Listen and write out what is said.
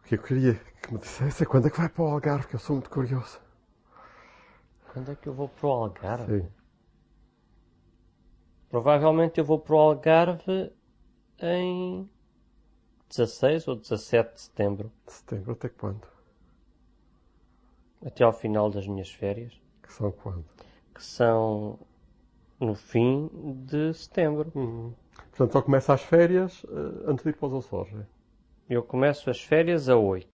que eu queria que me dissesse quando é que vai para o Algarve, que eu sou muito curioso. Quando é que eu vou para o Algarve? Sim. Provavelmente eu vou para o Algarve em 16 ou 17 de setembro. De setembro até quando? Até ao final das minhas férias. Que são quando? Que são no fim de setembro. Portanto, só começa as férias antes de ir para os Açores. É? Eu começo as férias a 8.